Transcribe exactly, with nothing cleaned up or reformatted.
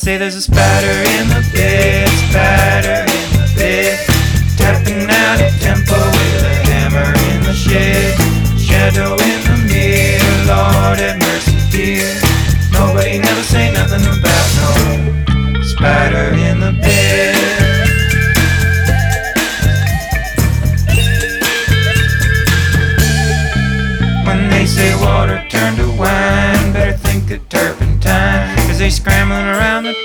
Say there's a spider in the bed, spider in the bed, tapping out a tempo with a hammer in the shed. Shadow in the mirror, Lord have mercy dear. Nobody never say nothing about no spider in the bed. When they say water turn to wine, better think of turpentine, 'cause they scrambling around the